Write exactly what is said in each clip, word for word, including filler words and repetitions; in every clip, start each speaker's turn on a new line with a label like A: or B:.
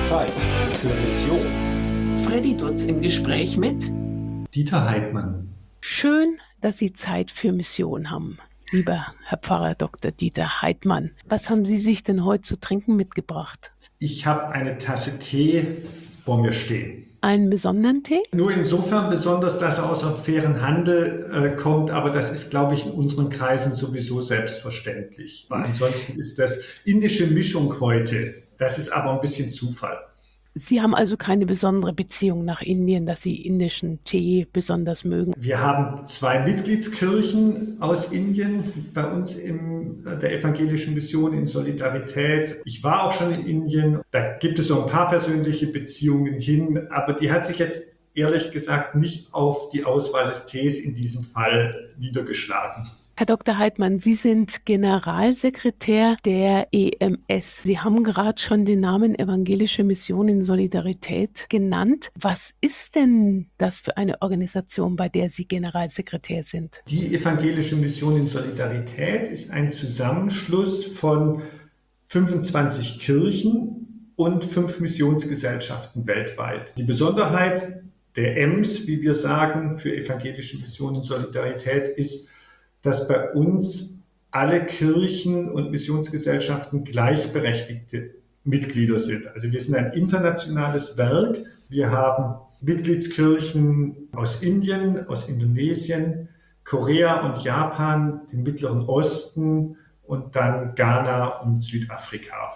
A: Zeit für Mission.
B: Freddy Dutz im Gespräch mit
C: Dieter Heidmann.
D: Schön, dass Sie Zeit für Mission haben, lieber Herr Pfarrer Doktor Dieter Heidmann. Was haben Sie sich denn heute zu trinken mitgebracht?
C: Ich habe eine Tasse Tee vor mir stehen.
D: Einen besonderen Tee?
C: Nur insofern besonders, dass er aus einem fairen Handel äh, kommt, aber das ist, glaube ich, in unseren Kreisen sowieso selbstverständlich. Aber ansonsten ist das indische Mischung heute, das ist aber ein bisschen Zufall.
D: Sie haben also keine besondere Beziehung nach Indien, dass Sie indischen Tee besonders mögen?
C: Wir haben zwei Mitgliedskirchen aus Indien bei uns in der evangelischen Mission in Solidarität. Ich war auch schon in Indien. Da gibt es so ein paar persönliche Beziehungen hin, aber die hat sich jetzt ehrlich gesagt nicht auf die Auswahl des Tees in diesem Fall niedergeschlagen.
D: Herr Doktor Heidmann, Sie sind Generalsekretär der E M S. Sie haben gerade schon den Namen Evangelische Mission in Solidarität genannt. Was ist denn das für eine Organisation, bei der Sie Generalsekretär sind?
C: Die Evangelische Mission in Solidarität ist ein Zusammenschluss von fünfundzwanzig Kirchen und fünf Missionsgesellschaften weltweit. Die Besonderheit der E M S, wie wir sagen, für Evangelische Mission in Solidarität ist, dass bei uns alle Kirchen und Missionsgesellschaften gleichberechtigte Mitglieder sind. Also wir sind ein internationales Werk. Wir haben Mitgliedskirchen aus Indien, aus Indonesien, Korea und Japan, den Mittleren Osten und dann Ghana und Südafrika.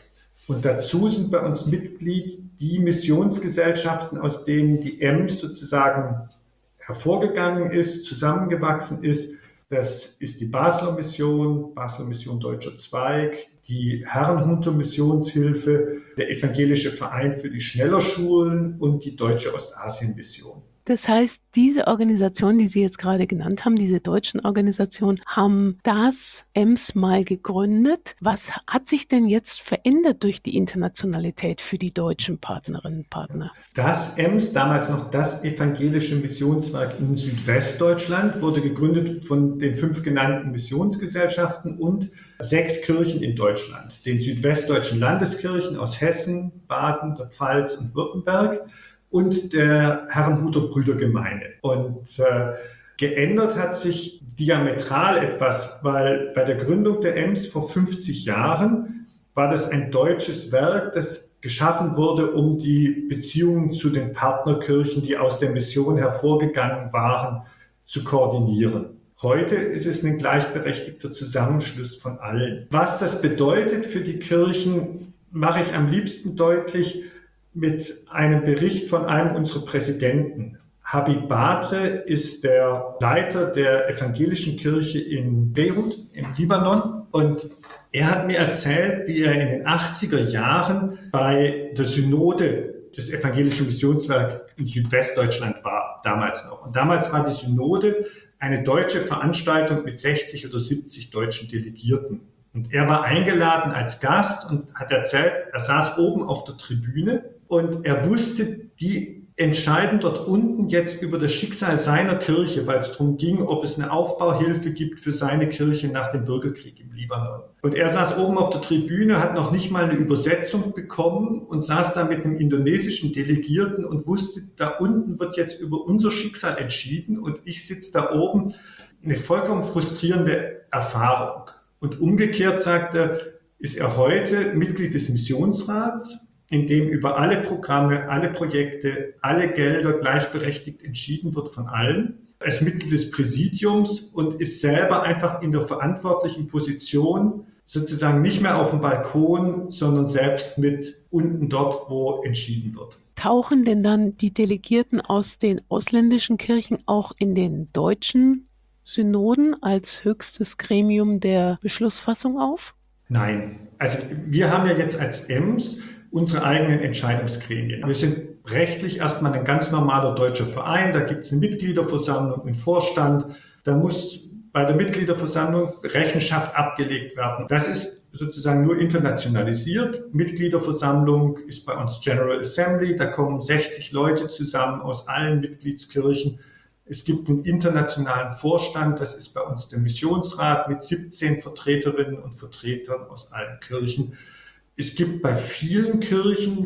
C: Und dazu sind bei uns Mitglied die Missionsgesellschaften, aus denen die E M S sozusagen hervorgegangen ist, zusammengewachsen ist. Das ist die Basler Mission, Basler Mission Deutscher Zweig, die Herrenhunter Missionshilfe, der Evangelische Verein für die Schnellerschulen und die Deutsche Ostasien Mission.
D: Das heißt, diese Organisationen, die Sie jetzt gerade genannt haben, diese deutschen Organisationen, haben das E M S mal gegründet. Was hat sich denn jetzt verändert durch die Internationalität für die deutschen Partnerinnen und Partner?
C: Das E M S, damals noch das Evangelische Missionswerk in Südwestdeutschland, wurde gegründet von den fünf genannten Missionsgesellschaften und sechs Kirchen in Deutschland. Den südwestdeutschen Landeskirchen aus Hessen, Baden, der Pfalz und Württemberg und der Herrenhuter Brüdergemeinde. Und äh, geändert hat sich diametral etwas, weil bei der Gründung der E M S vor fünfzig Jahren war das ein deutsches Werk, das geschaffen wurde, um die Beziehungen zu den Partnerkirchen, die aus der Mission hervorgegangen waren, zu koordinieren. Heute ist es ein gleichberechtigter Zusammenschluss von allen. Was das bedeutet für die Kirchen, mache ich am liebsten deutlich mit einem Bericht von einem unserer Präsidenten. Habib Badre ist der Leiter der evangelischen Kirche in Beirut im Libanon und er hat mir erzählt, wie er in den achtziger Jahren bei der Synode des Evangelischen Missionswerks in Südwestdeutschland war, damals noch. Und damals war die Synode eine deutsche Veranstaltung mit sechzig oder siebzig deutschen Delegierten. Und er war eingeladen als Gast und hat erzählt, er saß oben auf der Tribüne und er wusste, die entscheiden dort unten jetzt über das Schicksal seiner Kirche, weil es darum ging, ob es eine Aufbauhilfe gibt für seine Kirche nach dem Bürgerkrieg im Libanon. Und er saß oben auf der Tribüne, hat noch nicht mal eine Übersetzung bekommen und saß da mit einem indonesischen Delegierten und wusste, da unten wird jetzt über unser Schicksal entschieden und ich sitze da oben. Eine vollkommen frustrierende Erfahrung. Und umgekehrt, sagt er, ist er heute Mitglied des Missionsrats, in dem über alle Programme, alle Projekte, alle Gelder gleichberechtigt entschieden wird von allen. Er ist Mitglied des Präsidiums und ist selber einfach in der verantwortlichen Position, sozusagen nicht mehr auf dem Balkon, sondern selbst mit unten dort, wo entschieden wird.
D: Tauchen denn dann die Delegierten aus den ausländischen Kirchen auch in den deutschen Synoden als höchstes Gremium der Beschlussfassung auf?
C: Nein. Also wir haben ja jetzt als E M S unsere eigenen Entscheidungsgremien. Wir sind rechtlich erstmal ein ganz normaler deutscher Verein. Da gibt es eine Mitgliederversammlung, einen Vorstand. Da muss bei der Mitgliederversammlung Rechenschaft abgelegt werden. Das ist sozusagen nur internationalisiert. Mitgliederversammlung ist bei uns General Assembly. Da kommen sechzig Leute zusammen aus allen Mitgliedskirchen. Es gibt einen internationalen Vorstand, das ist bei uns der Missionsrat mit siebzehn Vertreterinnen und Vertretern aus allen Kirchen. Es gibt bei vielen Kirchen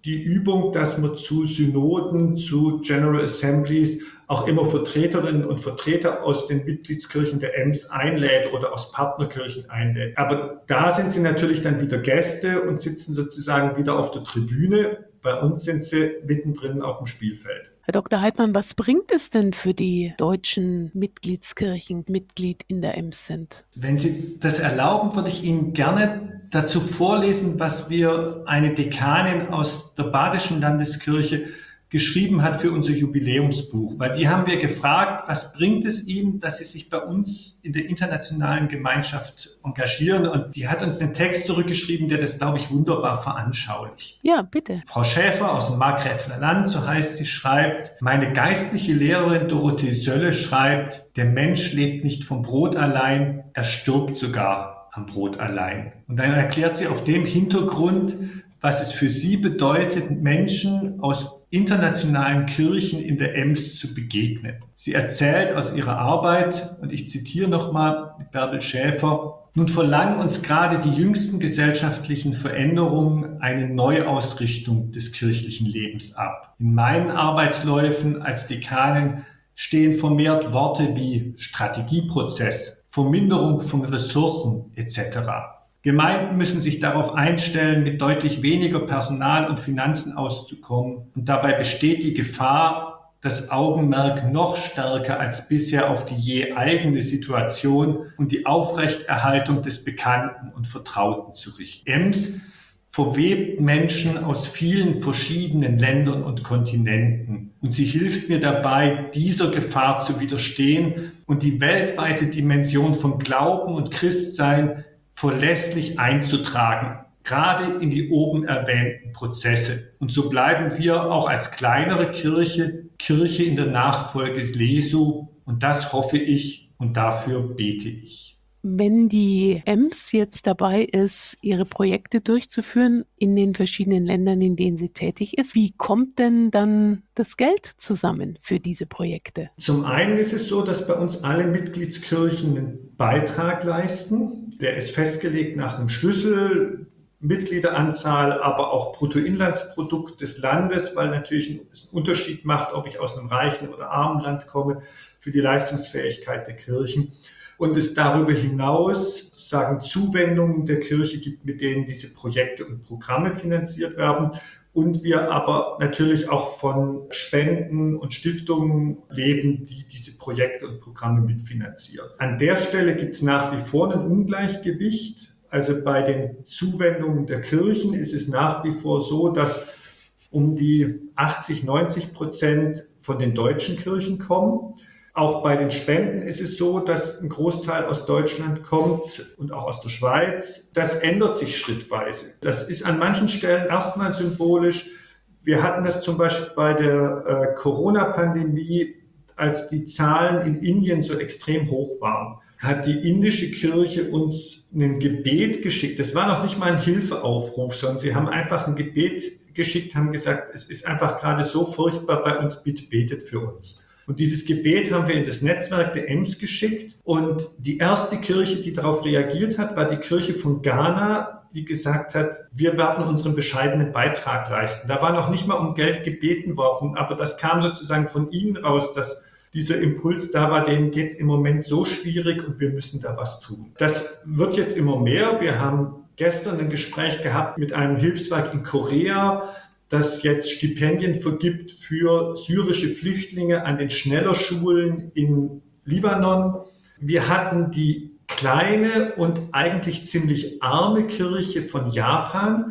C: die Übung, dass man zu Synoden, zu General Assemblies auch immer Vertreterinnen und Vertreter aus den Mitgliedskirchen der Ems einlädt oder aus Partnerkirchen einlädt. Aber da sind sie natürlich dann wieder Gäste und sitzen sozusagen wieder auf der Tribüne. Bei uns sind sie mittendrin auf dem Spielfeld.
D: Herr Doktor Heidmann, was bringt es denn für die deutschen Mitgliedskirchen, Mitglied in der Ems sind?
C: Wenn Sie das erlauben, würde ich Ihnen gerne dazu vorlesen, was wir eine Dekanin aus der Badischen Landeskirche geschrieben hat für unser Jubiläumsbuch. Weil die haben wir gefragt, was bringt es Ihnen, dass Sie sich bei uns in der internationalen Gemeinschaft engagieren? Und die hat uns den Text zurückgeschrieben, der das, glaube ich, wunderbar veranschaulicht.
D: Ja, bitte.
C: Frau Schäfer aus dem Markgräfler Land, so heißt sie, schreibt, meine geistliche Lehrerin Dorothee Sölle schreibt, der Mensch lebt nicht vom Brot allein, er stirbt sogar am Brot allein. Und dann erklärt sie auf dem Hintergrund, was es für sie bedeutet, Menschen aus internationalen Kirchen in der Ems zu begegnen. Sie erzählt aus ihrer Arbeit, und ich zitiere nochmal Bärbel Schäfer, nun verlangen uns gerade die jüngsten gesellschaftlichen Veränderungen eine Neuausrichtung des kirchlichen Lebens ab. In meinen Arbeitsläufen als Dekanin stehen vermehrt Worte wie Strategieprozess, Verminderung von Ressourcen et cetera. Gemeinden müssen sich darauf einstellen, mit deutlich weniger Personal und Finanzen auszukommen. Und dabei besteht die Gefahr, das Augenmerk noch stärker als bisher auf die je eigene Situation und die Aufrechterhaltung des Bekannten und Vertrauten zu richten. Ems verwebt Menschen aus vielen verschiedenen Ländern und Kontinenten. Und sie hilft mir dabei, dieser Gefahr zu widerstehen und die weltweite Dimension von Glauben und Christsein verlässlich einzutragen, gerade in die oben erwähnten Prozesse. Und so bleiben wir auch als kleinere Kirche, Kirche in der Nachfolge Jesu. Und das hoffe ich und dafür bete ich.
D: Wenn die Ems jetzt dabei ist, ihre Projekte durchzuführen in den verschiedenen Ländern, in denen sie tätig ist, wie kommt denn dann das Geld zusammen für diese Projekte?
C: Zum einen ist es so, dass bei uns alle Mitgliedskirchen einen Beitrag leisten. Der ist festgelegt nach einem Schlüssel, Mitgliederanzahl, aber auch Bruttoinlandsprodukt des Landes, weil natürlich einen Unterschied macht, ob ich aus einem reichen oder armen Land komme, für die Leistungsfähigkeit der Kirchen. Und es darüber hinaus sozusagen Zuwendungen der Kirche gibt, mit denen diese Projekte und Programme finanziert werden. Und wir aber natürlich auch von Spenden und Stiftungen leben, die diese Projekte und Programme mitfinanzieren. An der Stelle gibt es nach wie vor ein Ungleichgewicht. Also bei den Zuwendungen der Kirchen ist es nach wie vor so, dass um die achtzig, neunzig Prozent von den deutschen Kirchen kommen. Auch bei den Spenden ist es so, dass ein Großteil aus Deutschland kommt und auch aus der Schweiz. Das ändert sich schrittweise. Das ist an manchen Stellen erstmal symbolisch. Wir hatten das zum Beispiel bei der äh, Corona-Pandemie, als die Zahlen in Indien so extrem hoch waren, hat die indische Kirche uns ein Gebet geschickt. Das war noch nicht mal ein Hilfeaufruf, sondern sie haben einfach ein Gebet geschickt, haben gesagt, es ist einfach gerade so furchtbar bei uns, bitte betet für uns. Und dieses Gebet haben wir in das Netzwerk der Ems geschickt. Und die erste Kirche, die darauf reagiert hat, war die Kirche von Ghana, die gesagt hat, wir werden unseren bescheidenen Beitrag leisten. Da war noch nicht mal um Geld gebeten worden, aber das kam sozusagen von ihnen raus, dass dieser Impuls da war, denen geht es im Moment so schwierig und wir müssen da was tun. Das wird jetzt immer mehr. Wir haben gestern ein Gespräch gehabt mit einem Hilfswerk in Korea, das jetzt Stipendien vergibt für syrische Flüchtlinge an den Schnellerschulen in Libanon. Wir hatten die kleine und eigentlich ziemlich arme Kirche von Japan,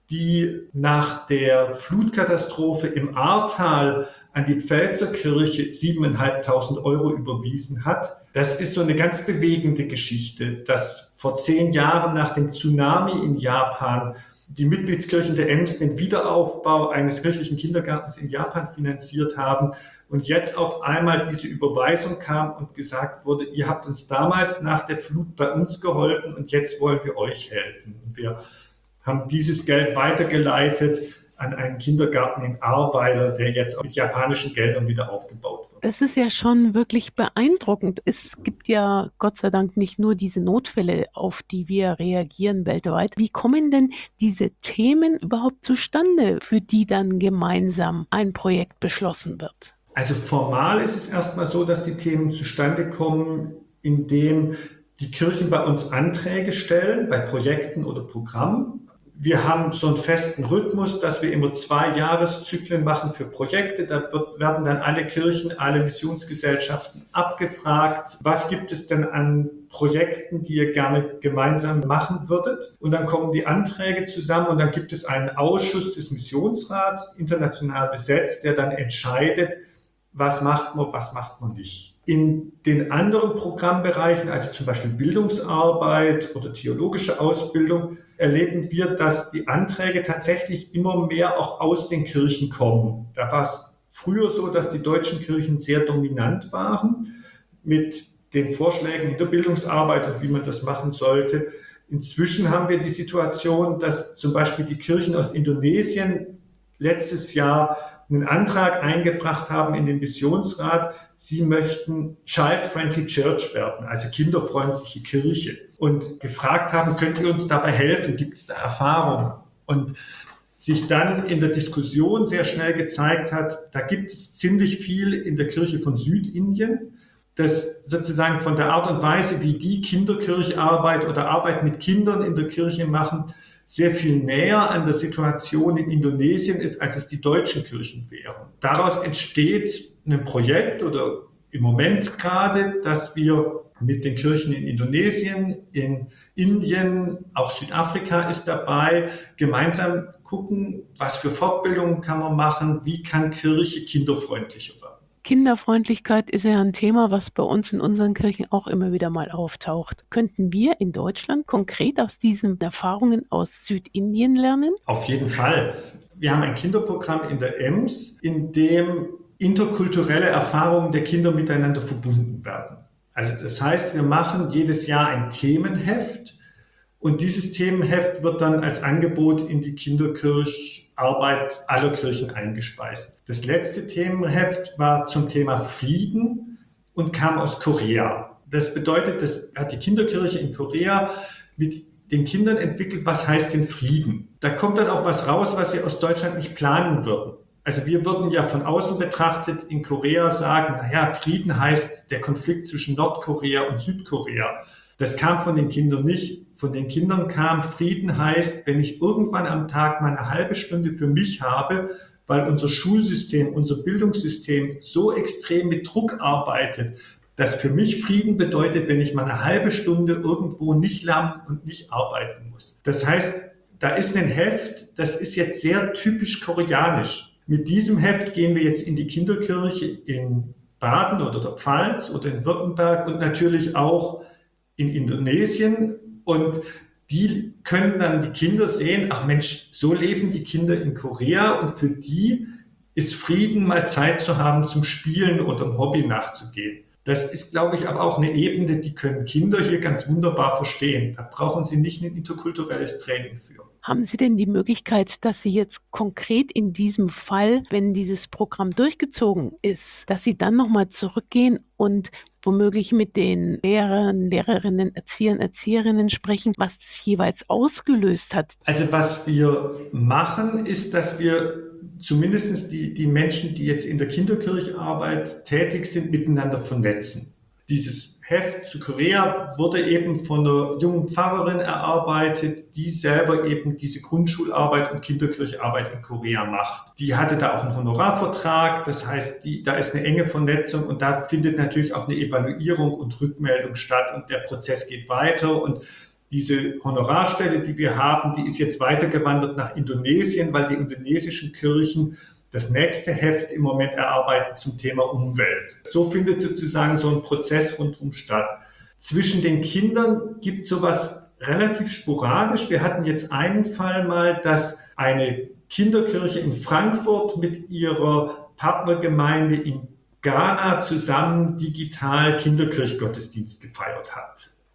C: die nach der Flutkatastrophe im Ahrtal an die Pfälzerkirche siebentausendfünfhundert Euro überwiesen hat. Das ist so eine ganz bewegende Geschichte, dass vor zehn Jahren nach dem Tsunami in Japan die Mitgliedskirchen der Ems den Wiederaufbau eines kirchlichen Kindergartens in Japan finanziert haben und jetzt auf einmal diese Überweisung kam und gesagt wurde, ihr habt uns damals nach der Flut bei uns geholfen und jetzt wollen wir euch helfen. Und wir haben dieses Geld weitergeleitet an einen Kindergarten in Ahrweiler, der jetzt mit japanischen Geldern wieder aufgebaut wird.
D: Das ist ja schon wirklich beeindruckend. Es gibt ja Gott sei Dank nicht nur diese Notfälle, auf die wir reagieren weltweit. Wie kommen denn diese Themen überhaupt zustande, für die dann gemeinsam ein Projekt beschlossen wird?
C: Also formal ist es erstmal so, dass die Themen zustande kommen, indem die Kirchen bei uns Anträge stellen, bei Projekten oder Programmen. Wir haben so einen festen Rhythmus, dass wir immer zwei Jahreszyklen machen für Projekte. Da wird, werden dann alle Kirchen, alle Missionsgesellschaften abgefragt. Was gibt es denn an Projekten, die ihr gerne gemeinsam machen würdet? Und dann kommen die Anträge zusammen und dann gibt es einen Ausschuss des Missionsrats, international besetzt, der dann entscheidet, was macht man, was macht man nicht. In den anderen Programmbereichen, also zum Beispiel Bildungsarbeit oder theologische Ausbildung, erleben wir, dass die Anträge tatsächlich immer mehr auch aus den Kirchen kommen. Da war es früher so, dass die deutschen Kirchen sehr dominant waren mit den Vorschlägen in der Bildungsarbeit und wie man das machen sollte. Inzwischen haben wir die Situation, dass zum Beispiel die Kirchen aus Indonesien letztes Jahr einen Antrag eingebracht haben in den Missionsrat, sie möchten child-friendly church werden, also kinderfreundliche Kirche. Und gefragt haben, könnt ihr uns dabei helfen? Gibt es da Erfahrungen? Und sich dann in der Diskussion sehr schnell gezeigt hat, da gibt es ziemlich viel in der Kirche von Südindien, das sozusagen von der Art und Weise, wie die Kinderkircharbeit oder Arbeit mit Kindern in der Kirche machen, sehr viel näher an der Situation in Indonesien ist, als es die deutschen Kirchen wären. Daraus entsteht ein Projekt oder im Moment gerade, dass wir mit den Kirchen in Indonesien, in Indien, auch Südafrika ist dabei, gemeinsam gucken, was für Fortbildungen kann man machen, wie kann Kirche kinderfreundlicher werden.
D: Kinderfreundlichkeit ist ja ein Thema, was bei uns in unseren Kirchen auch immer wieder mal auftaucht. Könnten wir in Deutschland konkret aus diesen Erfahrungen aus Südindien lernen?
C: Auf jeden Fall. Wir haben ein Kinderprogramm in der Ems, in dem interkulturelle Erfahrungen der Kinder miteinander verbunden werden. Also das heißt, wir machen jedes Jahr ein Themenheft und dieses Themenheft wird dann als Angebot in die Kinderkircharbeit aller Kirchen eingespeist. Das letzte Themenheft war zum Thema Frieden und kam aus Korea. Das bedeutet, das hat die Kinderkirche in Korea mit den Kindern entwickelt, was heißt denn Frieden? Da kommt dann auch was raus, was sie aus Deutschland nicht planen würden. Also wir würden ja von außen betrachtet in Korea sagen, naja, Frieden heißt der Konflikt zwischen Nordkorea und Südkorea. Das kam von den Kindern nicht. Von den Kindern kam, Frieden heißt, wenn ich irgendwann am Tag mal eine halbe Stunde für mich habe, weil unser Schulsystem, unser Bildungssystem so extrem mit Druck arbeitet, dass für mich Frieden bedeutet, wenn ich mal eine halbe Stunde irgendwo nicht lernen und nicht arbeiten muss. Das heißt, da ist ein Heft, das ist jetzt sehr typisch koreanisch. Mit diesem Heft gehen wir jetzt in die Kinderkirche in Baden oder der Pfalz oder in Württemberg und natürlich auch in Indonesien. Und die können dann die Kinder sehen, ach Mensch, so leben die Kinder in Korea und für die ist Frieden, mal Zeit zu haben zum Spielen oder einem Hobby nachzugehen. Das ist, glaube ich, aber auch eine Ebene, die können Kinder hier ganz wunderbar verstehen. Da brauchen sie nicht ein interkulturelles Training für.
D: Haben Sie denn die Möglichkeit, dass Sie jetzt konkret in diesem Fall, wenn dieses Programm durchgezogen ist, dass Sie dann nochmal zurückgehen und womöglich mit den Lehrern, Lehrerinnen, Erziehern, Erzieherinnen sprechen, was das jeweils ausgelöst hat?
C: Also was wir machen, ist, dass wir zumindest die, die Menschen, die jetzt in der Kinderkircharbeit tätig sind, miteinander vernetzen. Dieses Heft zu Korea wurde eben von einer jungen Pfarrerin erarbeitet, die selber eben diese Grundschularbeit und Kinderkircharbeit in Korea macht. Die hatte da auch einen Honorarvertrag, das heißt, die, da ist eine enge Vernetzung und da findet natürlich auch eine Evaluierung und Rückmeldung statt und der Prozess geht weiter und diese Honorarstelle, die wir haben, die ist jetzt weitergewandert nach Indonesien, weil die indonesischen Kirchen das nächste Heft im Moment erarbeiten zum Thema Umwelt. So findet sozusagen so ein Prozess rundherum statt. Zwischen den Kindern gibt es sowas relativ sporadisch. Wir hatten jetzt einen Fall mal, dass eine Kinderkirche in Frankfurt mit ihrer Partnergemeinde in Ghana zusammen digital Kinderkirchgottesdienst gefeiert hat.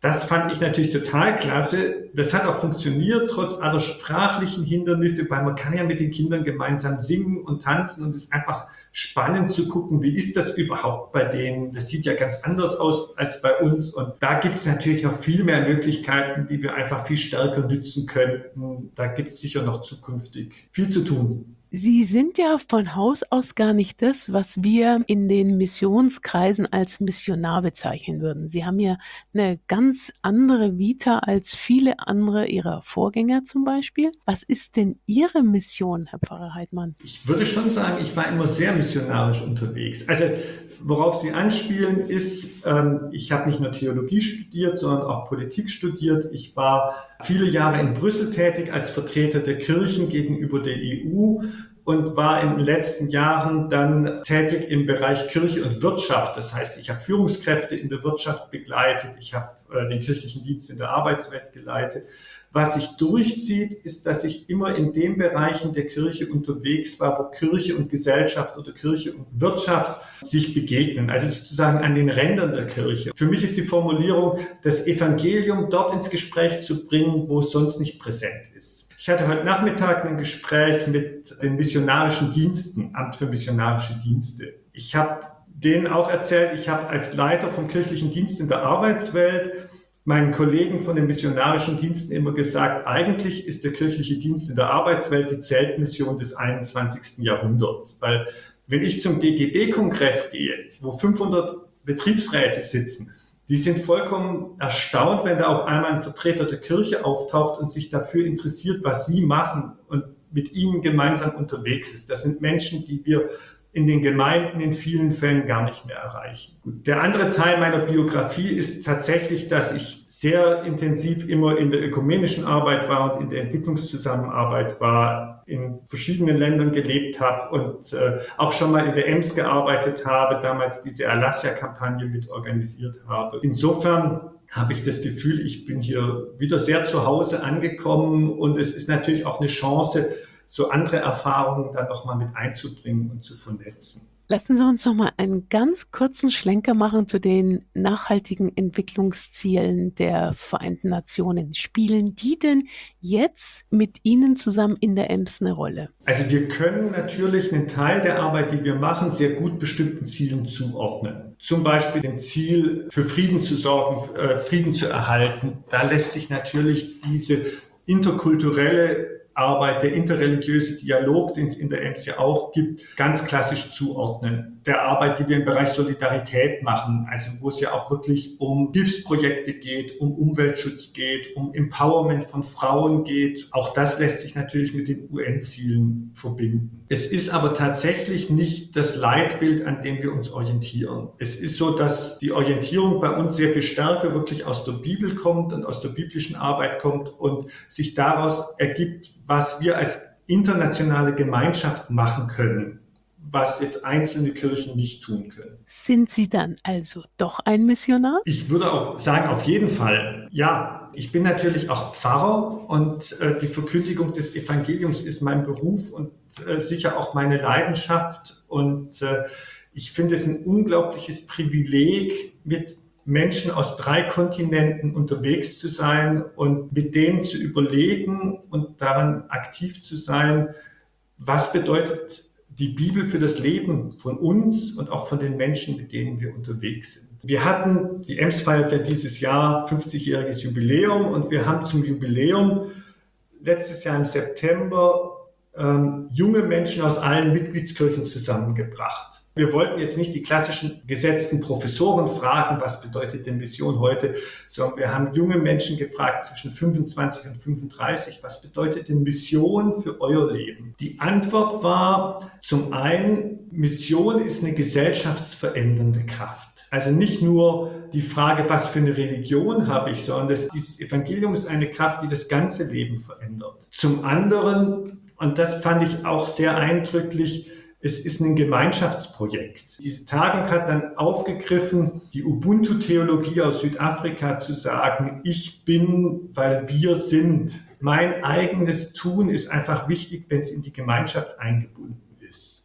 C: Das fand ich natürlich total klasse. Das hat auch funktioniert, trotz aller sprachlichen Hindernisse, weil man kann ja mit den Kindern gemeinsam singen und tanzen und es ist einfach spannend zu gucken, wie ist das überhaupt bei denen. Das sieht ja ganz anders aus als bei uns und da gibt es natürlich noch viel mehr Möglichkeiten, die wir einfach viel stärker nützen könnten. Da gibt es sicher noch zukünftig viel zu tun.
D: Sie sind ja von Haus aus gar nicht das, was wir in den Missionskreisen als Missionar bezeichnen würden. Sie haben ja eine ganz andere Vita als viele andere Ihrer Vorgänger zum Beispiel. Was ist denn Ihre Mission, Herr Pfarrer Heidmann?
C: Ich würde schon sagen, ich war immer sehr missionarisch unterwegs. Also worauf Sie anspielen ist, ähm, ich habe nicht nur Theologie studiert, sondern auch Politik studiert. Ich war viele Jahre in Brüssel tätig als Vertreter der Kirchen gegenüber der E U und war in den letzten Jahren dann tätig im Bereich Kirche und Wirtschaft. Das heißt, ich habe Führungskräfte in der Wirtschaft begleitet, ich habe äh, den kirchlichen Dienst in der Arbeitswelt geleitet. Was sich durchzieht, ist, dass ich immer in den Bereichen der Kirche unterwegs war, wo Kirche und Gesellschaft oder Kirche und Wirtschaft sich begegnen, also sozusagen an den Rändern der Kirche. Für mich ist die Formulierung, das Evangelium dort ins Gespräch zu bringen, wo es sonst nicht präsent ist. Ich hatte heute Nachmittag ein Gespräch mit den missionarischen Diensten, Amt für missionarische Dienste. Ich habe denen auch erzählt, ich habe als Leiter vom kirchlichen Dienst in der Arbeitswelt meinen Kollegen von den missionarischen Diensten immer gesagt, eigentlich ist der kirchliche Dienst in der Arbeitswelt die Zeltmission des einundzwanzigsten Jahrhunderts. Weil wenn ich zum D G B-Kongress gehe, wo fünfhundert Betriebsräte sitzen, die sind vollkommen erstaunt, wenn da auf einmal ein Vertreter der Kirche auftaucht und sich dafür interessiert, was sie machen und mit ihnen gemeinsam unterwegs ist. Das sind Menschen, die wir in den Gemeinden in vielen Fällen gar nicht mehr erreichen. Gut. Der andere Teil meiner Biografie ist tatsächlich, dass ich sehr intensiv immer in der ökumenischen Arbeit war und in der Entwicklungszusammenarbeit war, in verschiedenen Ländern gelebt habe und äh, auch schon mal in der Ems gearbeitet habe, damals diese Alassia-Kampagne mit organisiert habe. Insofern habe ich das Gefühl, ich bin hier wieder sehr zu Hause angekommen und es ist natürlich auch eine Chance, so andere Erfahrungen dann noch mal mit einzubringen und zu vernetzen.
D: Lassen Sie uns noch mal einen ganz kurzen Schlenker machen zu den nachhaltigen Entwicklungszielen der Vereinten Nationen. Spielen die denn jetzt mit Ihnen zusammen in der Ems eine Rolle?
C: Also wir können natürlich einen Teil der Arbeit, die wir machen, sehr gut bestimmten Zielen zuordnen. Zum Beispiel dem Ziel, für Frieden zu sorgen, äh, Frieden zu erhalten. Da lässt sich natürlich diese interkulturelle Arbeit, der interreligiöse Dialog, den es in der Ems ja auch gibt, ganz klassisch zuordnen. Der Arbeit, die wir im Bereich Solidarität machen, also wo es ja auch wirklich um Hilfsprojekte geht, um Umweltschutz geht, um Empowerment von Frauen geht. Auch das lässt sich natürlich mit den U N-Zielen verbinden. Es ist aber tatsächlich nicht das Leitbild, an dem wir uns orientieren. Es ist so, dass die Orientierung bei uns sehr viel stärker wirklich aus der Bibel kommt und aus der biblischen Arbeit kommt und sich daraus ergibt, was wir als internationale Gemeinschaft machen können, was jetzt einzelne Kirchen nicht tun können.
D: Sind Sie dann also doch ein Missionar?
C: Ich würde auch sagen, auf jeden Fall. Ja, ich bin natürlich auch Pfarrer und äh, die Verkündigung des Evangeliums ist mein Beruf und äh, sicher auch meine Leidenschaft. Und äh, ich finde es ein unglaubliches Privileg, mit Menschen aus drei Kontinenten unterwegs zu sein und mit denen zu überlegen und daran aktiv zu sein, was bedeutet die Bibel für das Leben von uns und auch von den Menschen, mit denen wir unterwegs sind. Wir hatten, die Ems feiert ja dieses Jahr fünfzigjähriges Jubiläum und wir haben zum Jubiläum letztes Jahr im September ähm, junge Menschen aus allen Mitgliedskirchen zusammengebracht. Wir wollten jetzt nicht die klassischen gesetzten Professoren fragen, was bedeutet denn Mission heute, sondern wir haben junge Menschen gefragt zwischen fünfundzwanzig und fünfunddreißig, was bedeutet denn Mission für euer Leben? Die Antwort war zum einen, Mission ist eine gesellschaftsverändernde Kraft. Also nicht nur die Frage, was für eine Religion habe ich, sondern das, dieses Evangelium ist eine Kraft, die das ganze Leben verändert. Zum anderen, und das fand ich auch sehr eindrücklich, es ist ein Gemeinschaftsprojekt. Diese Tagung hat dann aufgegriffen, die Ubuntu-Theologie aus Südafrika zu sagen, ich bin, weil wir sind. Mein eigenes Tun ist einfach wichtig, wenn es in die Gemeinschaft eingebunden ist.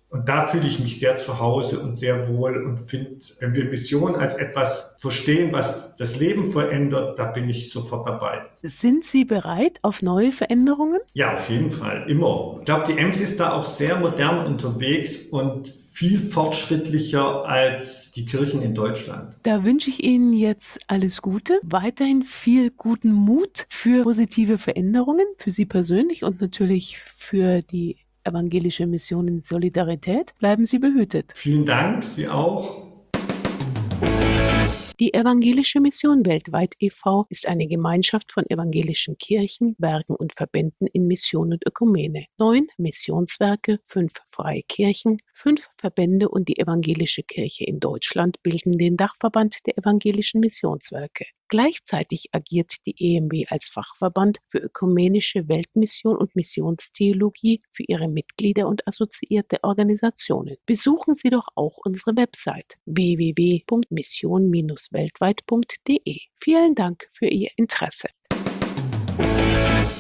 C: Und da fühle ich mich sehr zu Hause und sehr wohl und finde, wenn wir Mission als etwas verstehen, was das Leben verändert, da bin ich sofort dabei.
D: Sind Sie bereit auf neue Veränderungen?
C: Ja, auf jeden Fall, immer. Ich glaube, die E M S ist da auch sehr modern unterwegs und viel fortschrittlicher als die Kirchen in Deutschland.
D: Da wünsche ich Ihnen jetzt alles Gute, weiterhin viel guten Mut für positive Veränderungen, für Sie persönlich und natürlich für die Evangelische Mission in Solidarität. Bleiben Sie behütet.
C: Vielen Dank, Sie auch.
D: Die Evangelische Mission Weltweit e V ist eine Gemeinschaft von evangelischen Kirchen, Werken und Verbänden in Mission und Ökumene. Neun Missionswerke, fünf freie Kirchen, fünf Verbände und die Evangelische Kirche in Deutschland bilden den Dachverband der Evangelischen Missionswerke. Gleichzeitig agiert die E M W als Fachverband für ökumenische Weltmission und Missionstheologie für ihre Mitglieder und assoziierte Organisationen. Besuchen Sie doch auch unsere Website w w w punkt mission Bindestrich weltweit punkt de. Vielen Dank für Ihr Interesse.